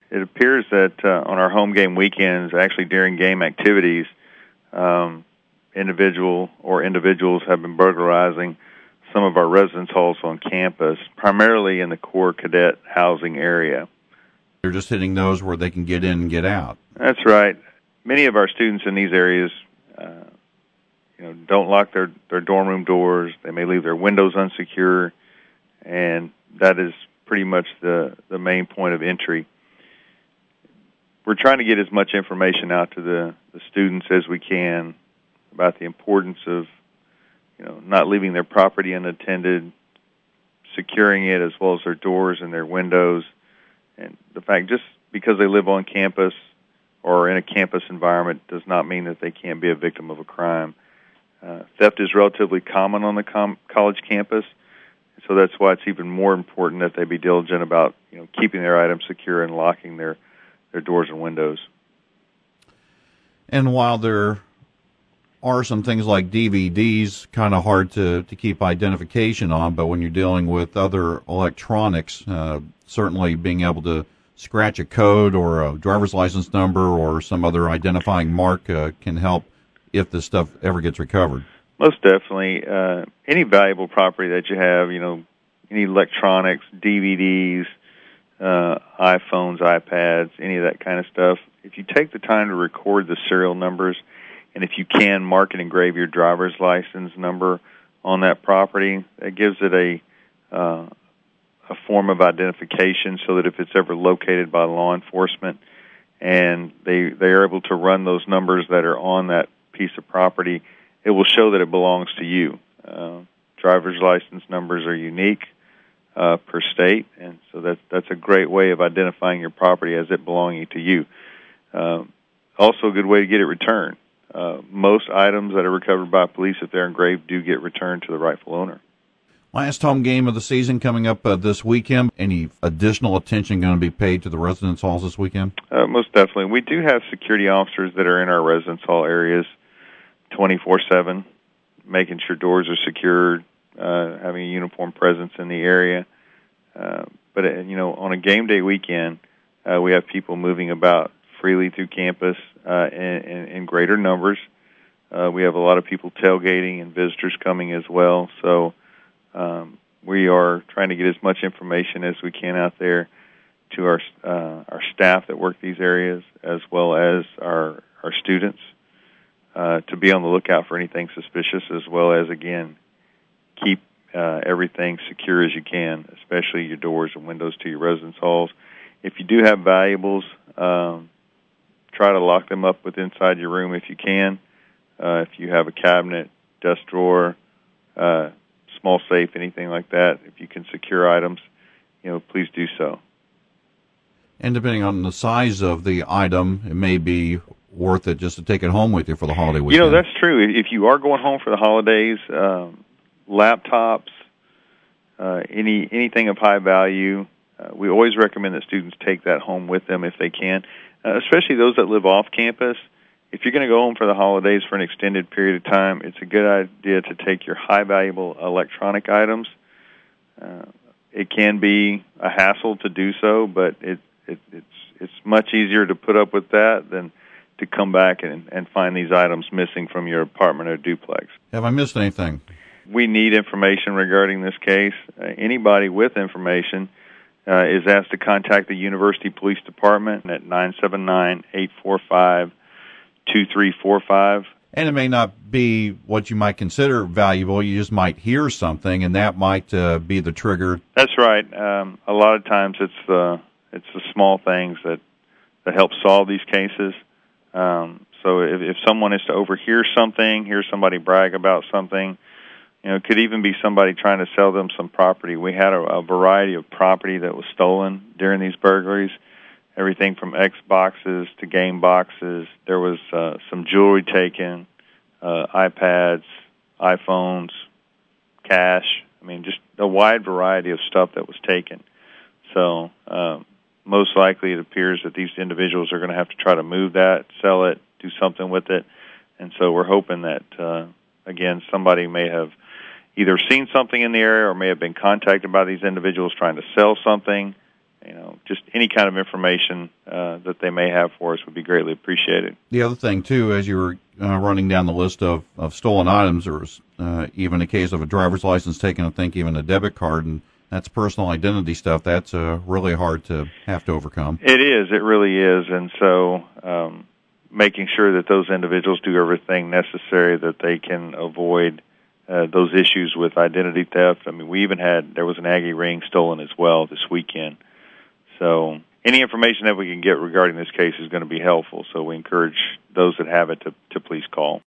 It appears that on our home game weekends, actually during game activities, individuals have been burglarizing some of our residence halls on campus, primarily in the core cadet housing area. They're just hitting those where they can get in and get out. That's right. Many of our students in these areas, don't lock their dorm room doors. They may leave their windows unsecure, and that is pretty much the main point of entry. We're trying to get as much information out to the students as we can about the importance of, not leaving their property unattended, securing it as well as their doors and their windows, and the fact just because they live on campus or in a campus environment does not mean that they can't be a victim of a crime. Theft is relatively common on the college campus, so that's why it's even more important that they be diligent about keeping their items secure and locking their doors and windows. And while there are some things like DVDs kind of hard to keep identification on, but when you're dealing with other electronics, certainly being able to scratch a code or a driver's license number or some other identifying mark can help if this stuff ever gets recovered. Most definitely. Any valuable property that you have, any electronics, DVDs, iPhones, iPads, any of that kind of stuff, if you take the time to record the serial numbers, and if you can mark and engrave your driver's license number on that property, that gives it a form of identification so that if it's ever located by law enforcement and they are able to run those numbers that are on that piece of property, it will show that it belongs to you. Driver's license numbers are unique per state, and so that's a great way of identifying your property as it belonging to you. Also a good way to get it returned. Most items that are recovered by police, if they're engraved, do get returned to the rightful owner. Last home game of the season coming up this weekend. Any additional attention going to be paid to the residence halls this weekend? Most definitely. We do have security officers that are in our residence hall areas 24/7, making sure doors are secured, having a uniform presence in the area. But on a game day weekend, we have people moving about freely through campus in greater numbers. We have a lot of people tailgating and visitors coming as well. So we are trying to get as much information as we can out there to our staff that work these areas, as well as our students, to be on the lookout for anything suspicious, as well as, again, keep everything secure as you can, especially your doors and windows to your residence halls. If you do have valuables, try to lock them up inside your room if you can. If you have a cabinet, desk drawer, small safe, anything like that, if you can secure items, please do so. And depending on the size of the item, it may be worth it just to take it home with you for the holiday weekend. That's true. If you are going home for the holidays, laptops, anything of high value, we always recommend that students take that home with them if they can, especially those that live off campus. If you're going to go home for the holidays for an extended period of time, it's a good idea to take your high valuable electronic items. It can be a hassle to do so, but it's much easier to put up with that than to come back and find these items missing from your apartment or duplex. Have I missed anything? We need information regarding this case. Anybody with information is asked to contact the University Police Department at 979-845-2345. And it may not be what you might consider valuable. You just might hear something, and that might be the trigger. That's right. A lot of times it's the small things that help solve these cases. So if someone is to overhear something, hear somebody brag about something, it could even be somebody trying to sell them some property. We had a variety of property that was stolen during these burglaries, everything from Xboxes to game boxes. There was some jewelry taken, iPads, iPhones, cash. Just a wide variety of stuff that was taken. So most likely it appears that these individuals are going to have to try to move that, sell it, do something with it. And so we're hoping that, again, somebody may have either seen something in the area or may have been contacted by these individuals trying to sell something, just any kind of information that they may have for us would be greatly appreciated. The other thing, too, as you were running down the list of stolen items, there was even a case of a driver's license taken, I think, even a debit card, and that's personal identity stuff. That's really hard to have to overcome. It is. It really is. And so making sure that those individuals do everything necessary that they can avoid those issues with identity theft. I mean, there was an Aggie ring stolen as well this weekend. So any information that we can get regarding this case is going to be helpful. So we encourage those that have it to please call.